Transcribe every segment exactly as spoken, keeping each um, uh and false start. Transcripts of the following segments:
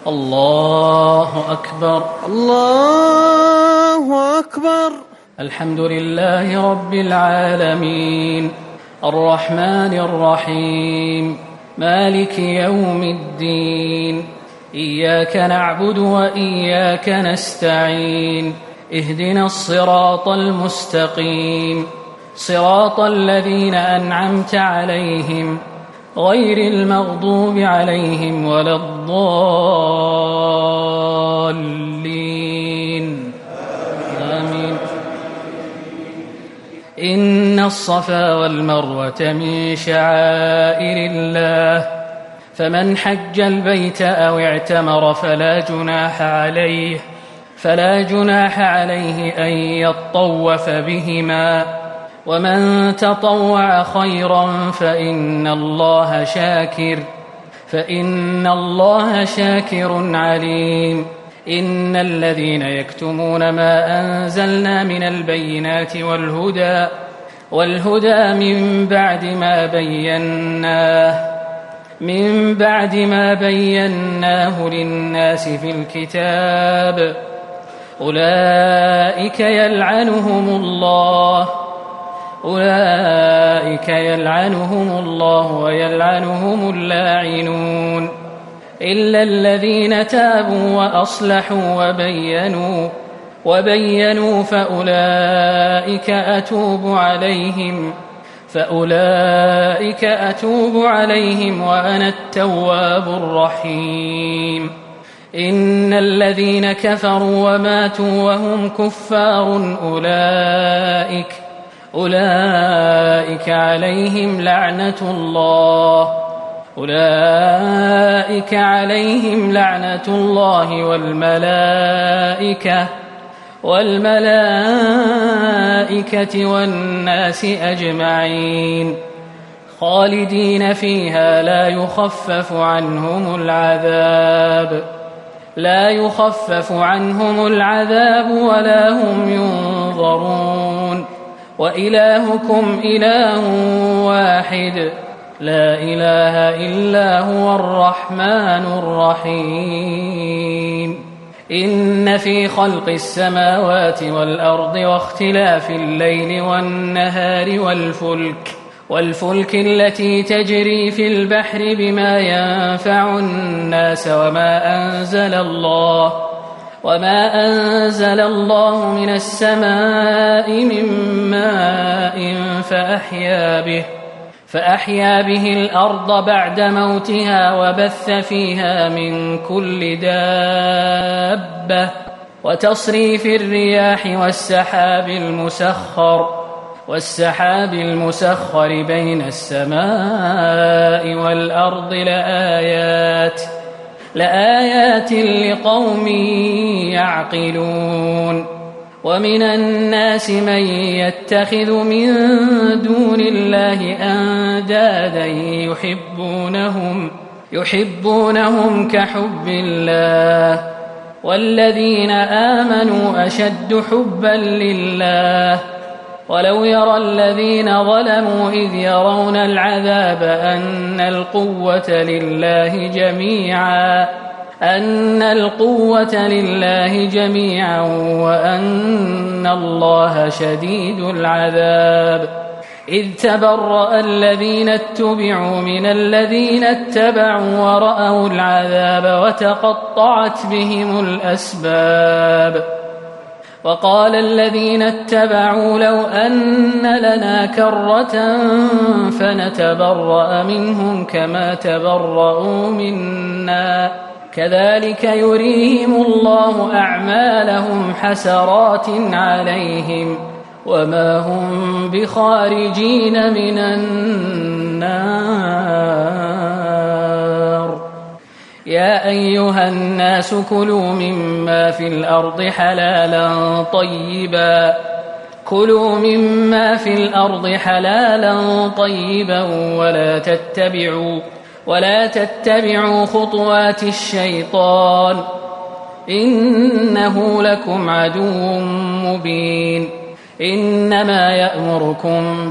الله أكبر الله أكبر. الحمد لله رب العالمين الرحمن الرحيم مالك يوم الدين إياك نعبد وإياك نستعين اهدنا الصراط المستقيم صراط الذين أنعمت عليهم غير المغضوب عليهم ولا الضالين آمين. إن الصفا والمروة من شعائر الله فمن حج البيت أو اعتمر فلا جناح عليه فلا جناح عليه أن يطوف بهما ومن تطوع خيرا فإن الله شاكر فإن الله شاكر عليم. إن الذين يكتمون ما أنزلنا من البينات والهدى والهدى من بعد ما بيناه من بعد ما بيناه للناس في الكتاب أولئك يلعنهم الله أولئك يلعنهم الله ويلعنهم اللاعنون إلا الذين تابوا وأصلحوا وبينوا وبينوا فأولئك أتوب عليهم فأولئك أتوب عليهم وأنا التواب الرحيم. إن الذين كفروا وماتوا وهم كفار أولئك أولئك عليهم لعنة الله أولئك عليهم لعنة الله والملائكة والملائكة والناس أجمعين خالدين فيها لا يخفف عنهم العذاب لا يخفف عنهم العذاب ولا هم ينظرون وإلهكم إله واحد لا إله إلا هو الرحمن الرحيم. إن في خلق السماوات والأرض واختلاف الليل والنهار والفلك والفلك التي تجري في البحر بما ينفع الناس وما أنزل الله وما أنزل الله من السماء من ماء فأحيا به فأحيا به الأرض بعد موتها وبث فيها من كل دابة وتصريف الرياح والسحاب المسخر والسحاب المسخر بين السماء والأرض لآيات لآيات لقوم يعقلون. ومن الناس من يتخذ من دون الله أندادا يحبونهم يحبونهم كحب الله والذين آمنوا أشد حبا لله ولو يرى الذين ظلموا إذ يرون العذاب أن القوة لله جميعا أن القوة لله جميعا وأن الله شديد العذاب. إذ تبرأ الذين اتبعوا من الذين اتبعوا ورأوا العذاب وتقطعت بهم الأسباب. وقال الذين اتبعوا لو أن لنا كرة فنتبرأ منهم كما تبرأوا منا كذلك يريهم الله أعمالهم حسرات عليهم وما هم بخارجين من النار. يا أيها الناس كلوا مما في الأرض حلالا طيبا كلوا مما في الأرض حلالا طيبا ولا تتبعوا ولا تتبعوا خطوات الشيطان إنه لكم عدو مبين. إنما يأمركم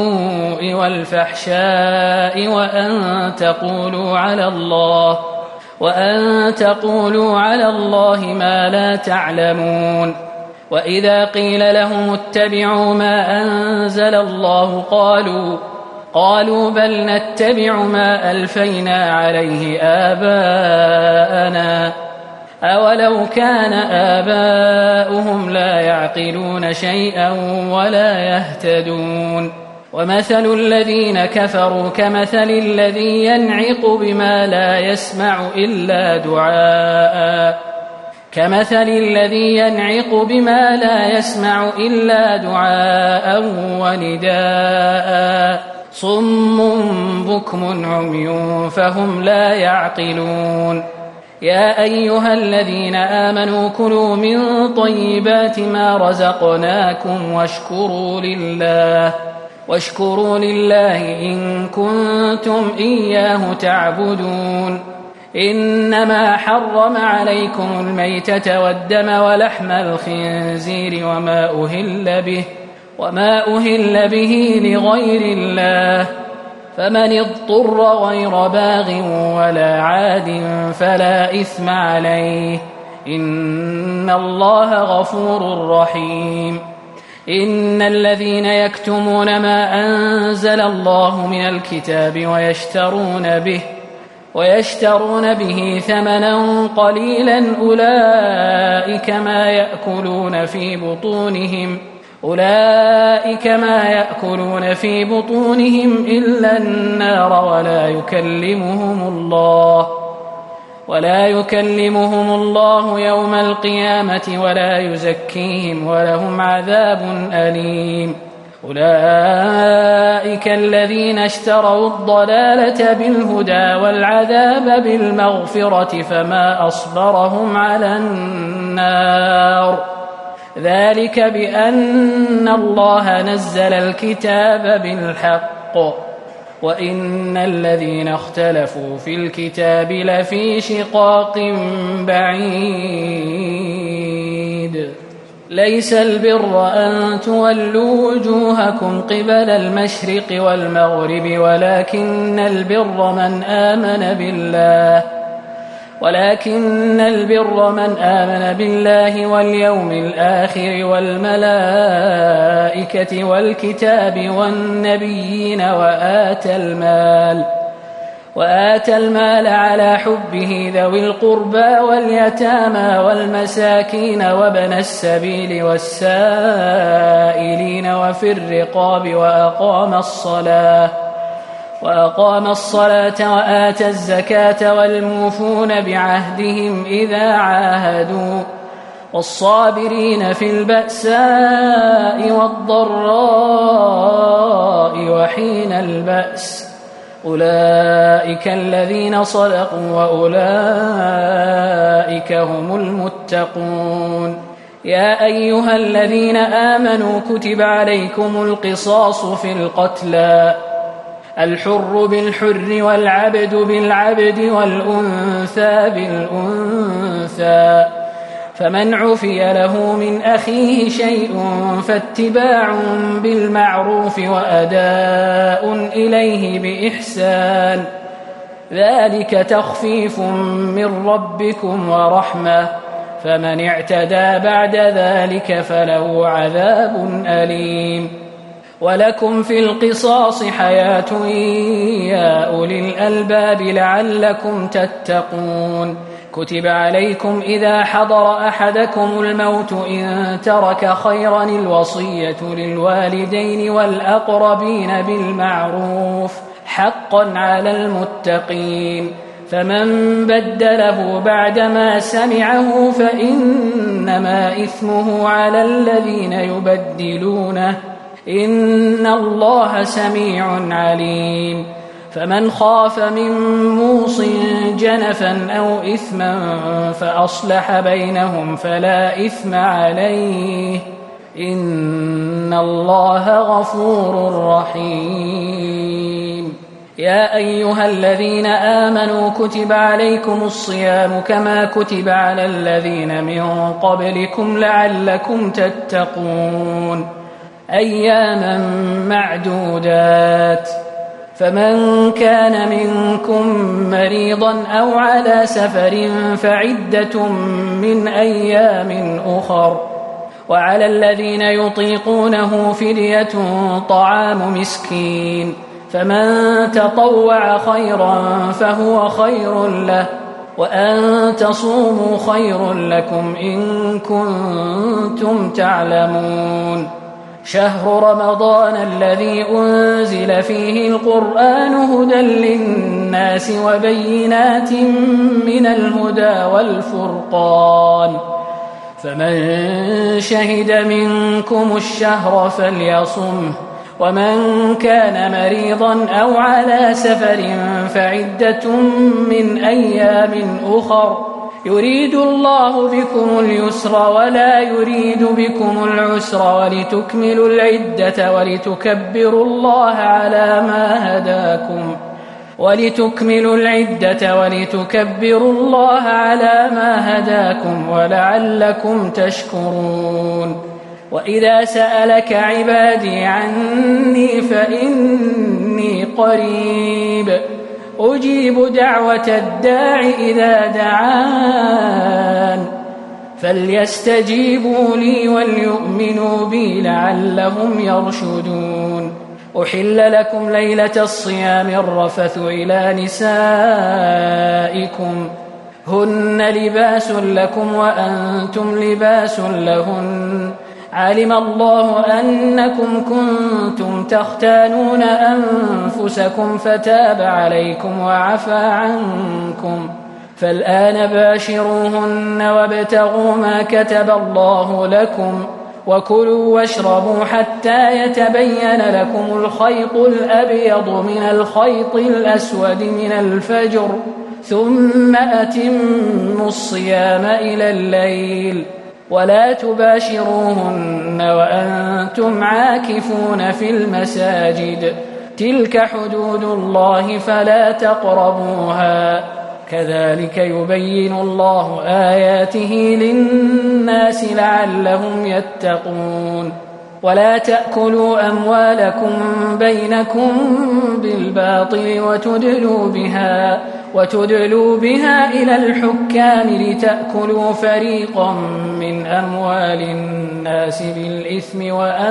بالسوء والفحشاء وأن تقولوا على الله وأن تقولوا على الله ما لا تعلمون. وإذا قيل لهم اتبعوا ما أنزل الله قالوا قالوا بل نتبع ما ألفينا عليه آباءنا أولو كان آباؤهم لا يعقلون شيئا ولا يهتدون. ومثل الذين كفروا كمثل الذي ينعق بما لا يسمع إلا دعاء كمثل الذي ينعق بما لا يسمع إلا دعاء ونداء صم بكم عمي فهم لا يعقلون. يا أيها الذين آمنوا كلوا من طيبات ما رزقناكم واشكروا لله واشكروا لله إن كنتم إياه تعبدون. إنما حرم عليكم الميتة والدم ولحم الخنزير وما أهل به وما أهل به لغير الله فمن اضطر غير باغ ولا عاد فلا إثم عليه إن الله غفور رحيم. إن الذين يكتمون ما أنزل الله من الكتاب ويشترون به ويشترون به ثمنا قليلا أولئك ما يأكلون في بطونهم أولئك ما يأكلون في بطونهم إلا النار ولا يكلمهم الله ولا يكلمهم الله يوم القيامة ولا يزكيهم ولهم عذاب أليم. أولئك الذين اشتروا الضلالة بالهدى والعذاب بالمغفرة فما أصبرهم على النار ذلك بأن الله نزل الكتاب بالحق وإن الذين اختلفوا في الكتاب لفي شقاق بعيد. ليس البر أن تولوا وجوهكم قبل المشرق والمغرب ولكن البر من آمن بالله ولكن البر من آمن بالله واليوم الآخر والملائكة والكتاب والنبيين وآتى المال وآتى المال على حبه ذوي القربى واليتامى والمساكين وابن السبيل والسائلين وفي الرقاب وأقام الصلاة وأقام الصلاة وآتى الزكاة والموفون بعهدهم إذا عاهدوا والصابرين في البأساء والضراء وحين البأس أولئك الذين صدقوا وأولئك هم المتقون. يا أيها الذين آمنوا كتب عليكم القصاص في القتلى الحر بالحر والعبد بالعبد والأنثى بالأنثى فمن عفي له من أخيه شيء فاتباع بالمعروف وأداء إليه بإحسان ذلك تخفيف من ربكم ورحمة فمن اعتدى بعد ذلك فله عذاب أليم. ولكم في القصاص حياة يا أولي الألباب لعلكم تتقون. كتب عليكم إذا حضر أحدكم الموت إن ترك خيرا الوصية للوالدين والأقربين بالمعروف حقا على المتقين فمن بدله بعدما سمعه فإنما إثمه على الذين يبدلونه إن الله سميع عليم. فمن خاف من موص جنفا أو إثما فأصلح بينهم فلا إثم عليه إن الله غفور رحيم. يا أيها الذين آمنوا كتب عليكم الصيام كما كتب على الذين من قبلكم لعلكم تتقون أياما معدودات فمن كان منكم مريضا أو على سفر فعدة من أيام أخر، وعلى الذين يطيقونه فدية طعام مسكين، فمن تطوع خيرا فهو خير له، وأن تصوموا خير لكم إن كنتم تعلمون. شهر رمضان الذي أنزل فيه القرآن هدى للناس وبينات من الهدى والفرقان، فمن شهد منكم الشهر فليصمه، ومن كان مريضا أو على سفر فعدة من أيام أخر، يريد الله بكم اليسر ولا يريد بكم العسر ولتكملوا العدة ولتكبروا الله على ما هداكم ولتكملوا العدة ولتكبروا الله على ما هداكم ولعلكم تشكرون. وإذا سألك عبادي عني فإني قريب أجيب دعوة الداع إذا دعان، فليستجيبوا لي وليؤمنوا بي لعلهم يرشدون. أحل لكم ليلة الصيام الرفث إلى نسائكم هن لباس لكم وأنتم لباس لهن، علم الله أنكم كنتم تختانون أنفسكم فتاب عليكم وعفى عنكم، فالآن باشروهن وابتغوا ما كتب الله لكم، وكلوا واشربوا حتى يتبين لكم الخيط الأبيض من الخيط الأسود من الفجر، ثم أتموا الصيام إلى الليل، ولا تباشروهن وأنتم عاكفون في المساجد، تلك حدود الله فلا تقربوها، كذلك يبين الله آياته للناس لعلهم يتقون. ولا تأكلوا أموالكم بينكم بالباطل وتدلوا بها وتدلوا بها إلى الحكام لتأكلوا فريقا من أموال الناس بالإثم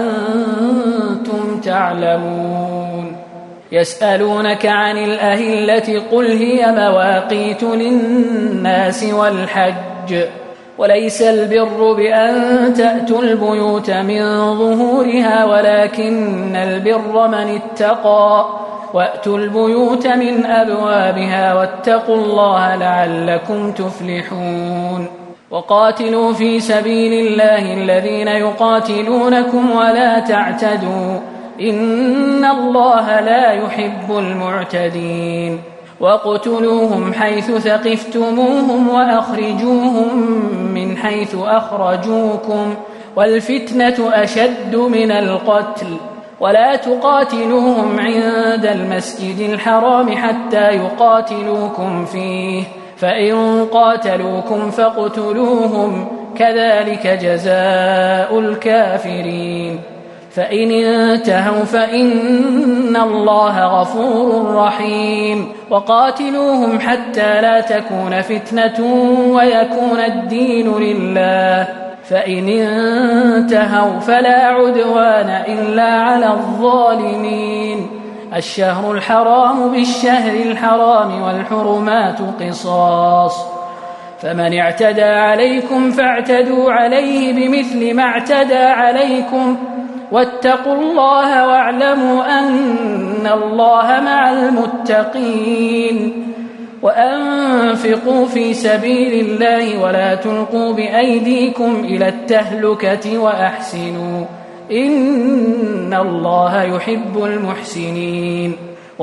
وأنتم تعلمون. يسألونك عن الأهلة قل هي مواقيت للناس والحج، وليس البر بأن تأتوا البيوت من ظهورها ولكن البر من اتقى، وأتوا البيوت من أبوابها واتقوا الله لعلكم تفلحون. وقاتلوا في سبيل الله الذين يقاتلونكم ولا تعتدوا إن الله لا يحب المعتدين. واقتلوهم حيث ثقفتموهم وأخرجوهم من حيث أخرجوكم، والفتنة أشد من القتل، ولا تقاتلوهم عند المسجد الحرام حتى يقاتلوكم فيه، فإن قاتلوكم فاقتلوهم، كذلك جزاء الكافرين. فإن انتهوا فإن الله غفور رحيم. وقاتلوهم حتى لا تكون فتنة ويكون الدين لله، فإن انتهوا فلا عدوان إلا على الظالمين. الشهر الحرام بالشهر الحرام والحرمات قصاص، فمن اعتدى عليكم فاعتدوا عليه بمثل ما اعتدى عليكم، واتقوا الله واعلموا أن الله مع المتقين. وأنفقوا في سبيل الله ولا تلقوا بأيديكم إلى التهلكة وأحسنوا إن الله يحب المحسنين.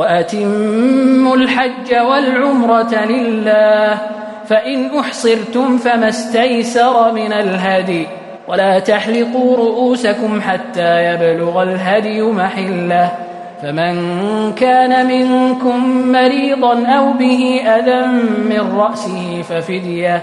وأتموا الحج والعمرة لله، فإن أحصرتم فما استيسر من الهدي، ولا تحلقوا رؤوسكم حتى يبلغ الهدي محله، فمن كان منكم مريضا أو به أذى من رأسه ففدية,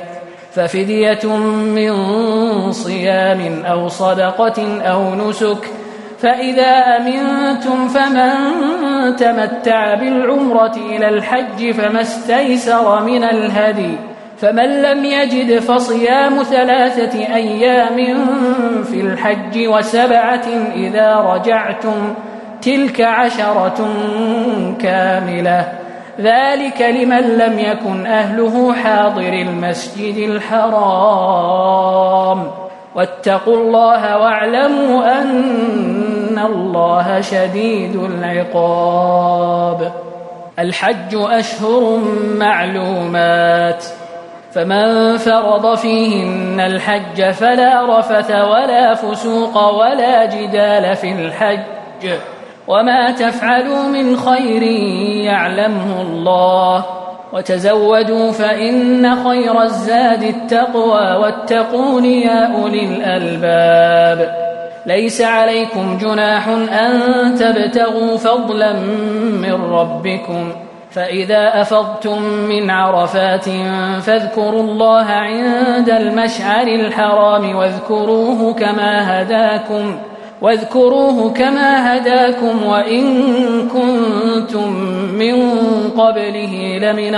ففدية من صيام أو صدقة أو نسك، فإذا أمنتم فمن تمتع بالعمرة إلى الحج فما استيسر من الهدي، فمن لم يجد فصيام ثلاثة أيام في الحج وسبعة إذا رجعتم تلك عشرة كاملة، ذلك لمن لم يكن أهله حاضر المسجد الحرام، واتقوا الله واعلموا أن الله شديد العقاب. الحج أشهر معلومات، فمن فرض فيهن الحج فلا رفث ولا فسوق ولا جدال في الحج، وما تفعلوا من خير يعلمه الله، وتزودوا فإن خير الزاد التقوى واتقون يا أولي الألباب. ليس عليكم جناح أن تبتغوا فضلا من ربكم، فإذا أفضتم من عرفات فاذكروا الله عند المشعر الحرام واذكروه كما هداكم واذكروه كما هداكم وإن كنتم من قبله لمن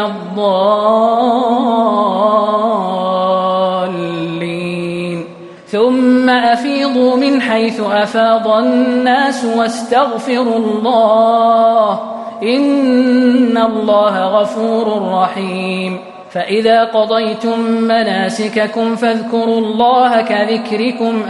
الضالين. ثم أفيضوا من حيث أفاض الناس واستغفروا الله إن الله غفور رحيم. فإذا قضيتم مناسككم فاذكروا الله كذكركم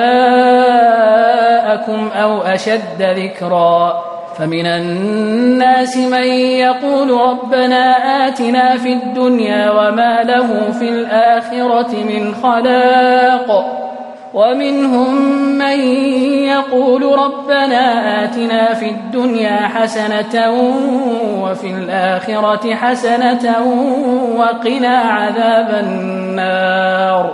آباءكم أو أشد ذكرا، فمن الناس من يقول ربنا آتنا في الدنيا وما له في الآخرة من خلاق، ومنهم من يقول ربنا آتنا في الدنيا حسنة وفي الآخرة حسنة وقنا عذاب النار،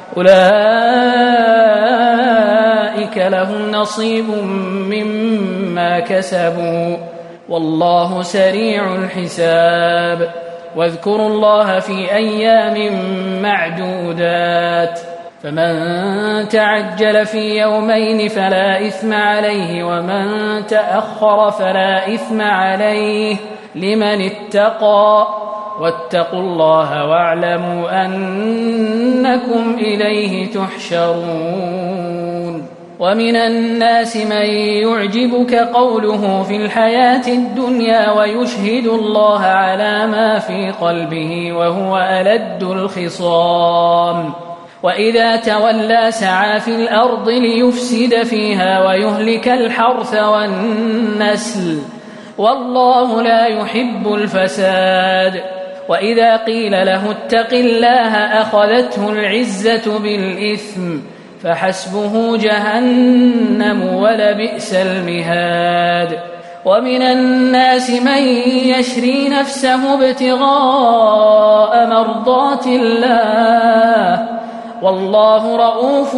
أولئك لهم نصيب مما كسبوا والله سريع الحساب. واذكروا الله في أيام معدودات، فمن تعجل في يومين فلا إثم عليه ومن تأخر فلا إثم عليه لمن اتقى، واتقوا الله واعلموا أنكم إليه تحشرون. ومن الناس من يعجبك قوله في الحياة الدنيا ويشهد الله على ما في قلبه وهو ألد الخصام، وإذا تولى سعى في الأرض ليفسد فيها ويهلك الحرث والنسل والله لا يحب الفساد. وإذا قيل له اتق الله أخذته العزة بالإثم فحسبه جهنم ولبئس المهاد. ومن الناس من يشري نفسه ابتغاء مرضات الله والله رؤوف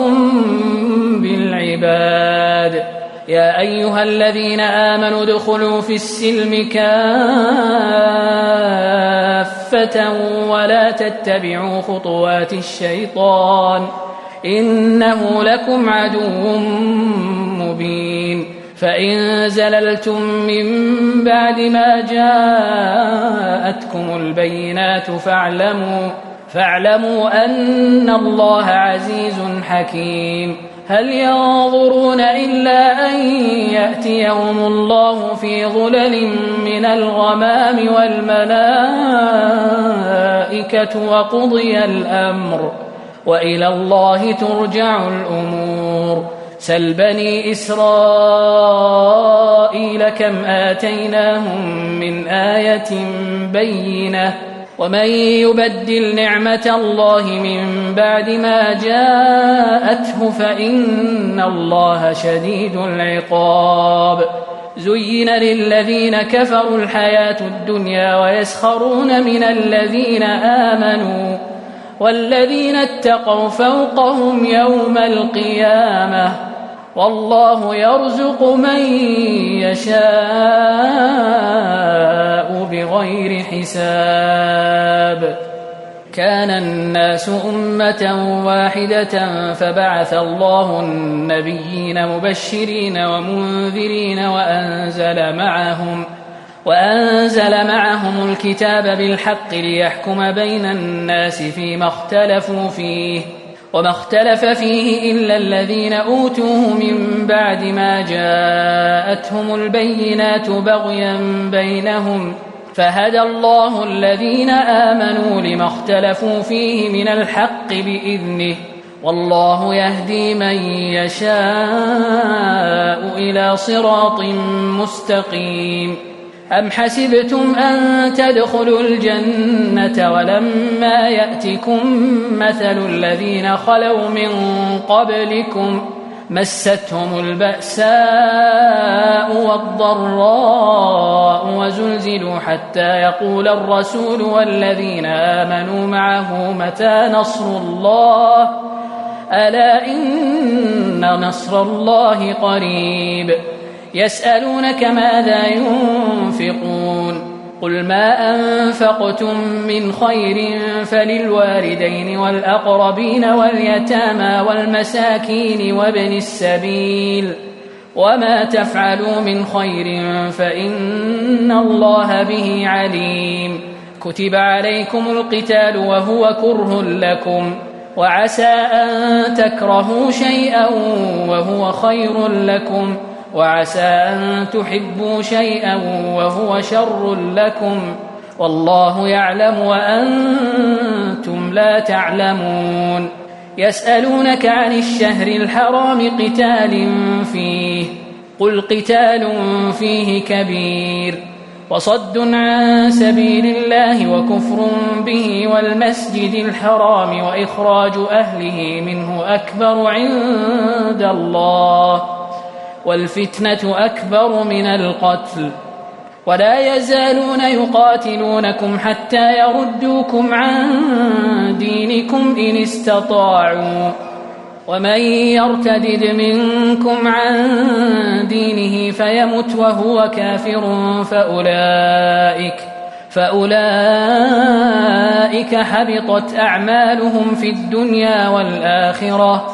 بالعباد. يا أيها الذين آمنوا ادخلوا في السلم كافة ولا تتبعوا خطوات الشيطان إنه لكم عدو مبين. فإن زللتم من بعد ما جاءتكم البينات فاعلموا فاعلموا أن الله عزيز حكيم. هل ينظرون إلا أن يأتيهم الله في ظلل من الغمام والملائكة وقضي الأمر وإلى الله ترجع الأمور. سل بني إسرائيل كم آتيناهم من آية بينة ومن يبدل نعمة الله من بعد ما جاءته فإن الله شديد العقاب. زين للذين كفروا الحياة الدنيا ويسخرون من الذين آمنوا والذين اتقوا فوقهم يوم القيامة والله يرزق من يشاء بغير حساب. كان الناس أمة واحدة فبعث الله النبيين مبشرين ومنذرين وأنزل معهم وأنزل معهم الكتاب بالحق ليحكم بين الناس فيما اختلفوا فيه وما اختلف فيه إلا الذين أوتوه من بعد ما جاءتهم البينات بغيا بينهم فهدى الله الذين آمنوا لما اختلفوا فيه من الحق بإذنه والله يهدي من يشاء إلى صراط مستقيم. أم حسبتم أن تدخلوا الجنة ولما يأتكم مثل الذين خلوا من قبلكم مستهم البأساء والضراء وزلزلوا حتى يقول الرسول والذين آمنوا معه متى نصر الله ألا إن نصر الله قريب. يسألونك ماذا ينفقون قل ما أنفقتم من خير فللوالدين والأقربين واليتامى والمساكين وابن السبيل وما تفعلوا من خير فإن الله به عليم. كتب عليكم القتال وهو كره لكم وعسى أن تكرهوا شيئا وهو خير لكم وعسى أن تحبوا شيئا وهو شر لكم والله يعلم وأنتم لا تعلمون. يسألونك عن الشهر الحرام قتال فيه قل قتال فيه كبير وصد عن سبيل الله وكفر به والمسجد الحرام وإخراج أهله منه أكبر عند الله والفتنة أكبر من القتل ولا يزالون يقاتلونكم حتى يردوكم عن دينكم إن استطاعوا ومن يرتدد منكم عن دينه فيمت وهو كافر فأولئك فأولئك حبطت أعمالهم في الدنيا والآخرة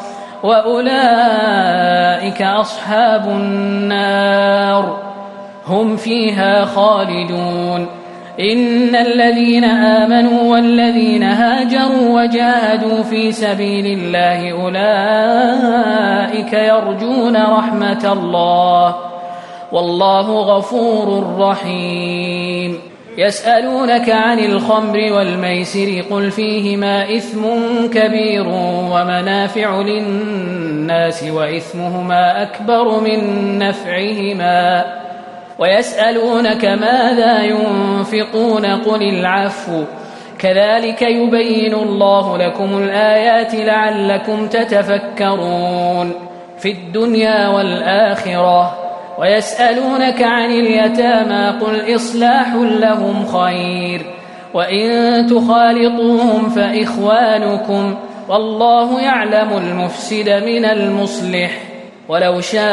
وأولئك أصحاب النار هم فيها خالدون. إن الذين آمنوا والذين هاجروا وجاهدوا في سبيل الله أولئك يرجون رحمة الله والله غفور رحيم. يسألونك عن الخمر والميسر قل فيهما إثم كبير ومنافع للناس وإثمهما أكبر من نفعهما ويسألونك ماذا ينفقون قل العفو كذلك يبين الله لكم الآيات لعلكم تتفكرون في الدنيا والآخرة. ويسألونك عن اليتامى قل إصلاح لهم خير وإن تخالطوهم فإخوانكم والله يعلم المفسد من المصلح ولو شاء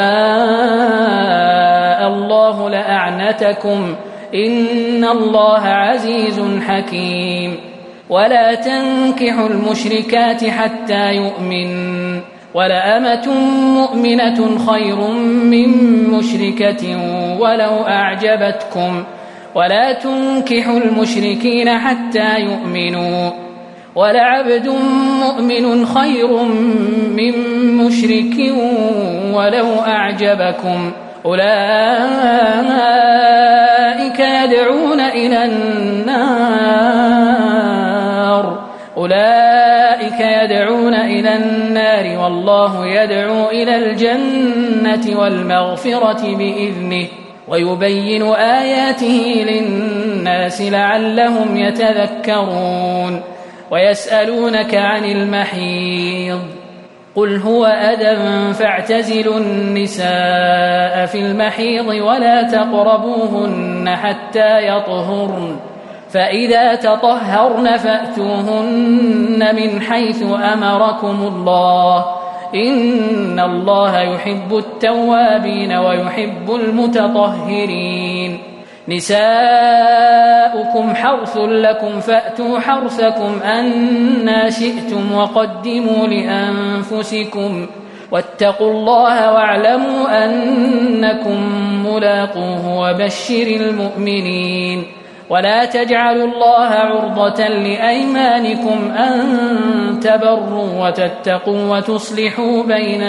الله لأعنتكم إن الله عزيز حكيم. ولا تنكحوا المشركات حتى يؤمن ولأمة مؤمنة خير من مشركة ولو أعجبتكم ولا تنكحوا المشركين حتى يؤمنوا ولعبد مؤمن خير من مشرك ولو أعجبكم أولئك يدعون إلى النار أولئك يدعون إلى النار والله يدعو إلى الجنة والمغفرة بإذنه ويبين آياته للناس لعلهم يتذكرون. ويسألونك عن المحيض قل هو أذى فاعتزلوا النساء في المحيض ولا تقربوهن حتى يطهرن فإذا تطهرن فأتوهن من حيث أمركم الله إن الله يحب التوابين ويحب المتطهرين. نساؤكم حرث لكم فأتوا حرثكم أنا شئتم وقدموا لأنفسكم واتقوا الله واعلموا أنكم ملاقوه وبشر المؤمنين ولا تجعلوا الله عرضة لأيمانكم أن تبروا وتتقوا وتصلحوا بين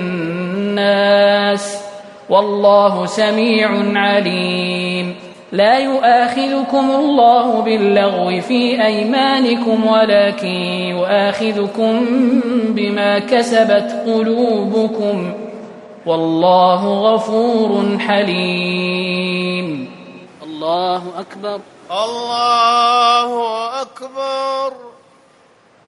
الناس والله سميع عليم لا يؤاخذكم الله باللغو في أيمانكم ولكن يؤاخذكم بما كسبت قلوبكم والله غفور حليم. الله أكبر. الله أكبر.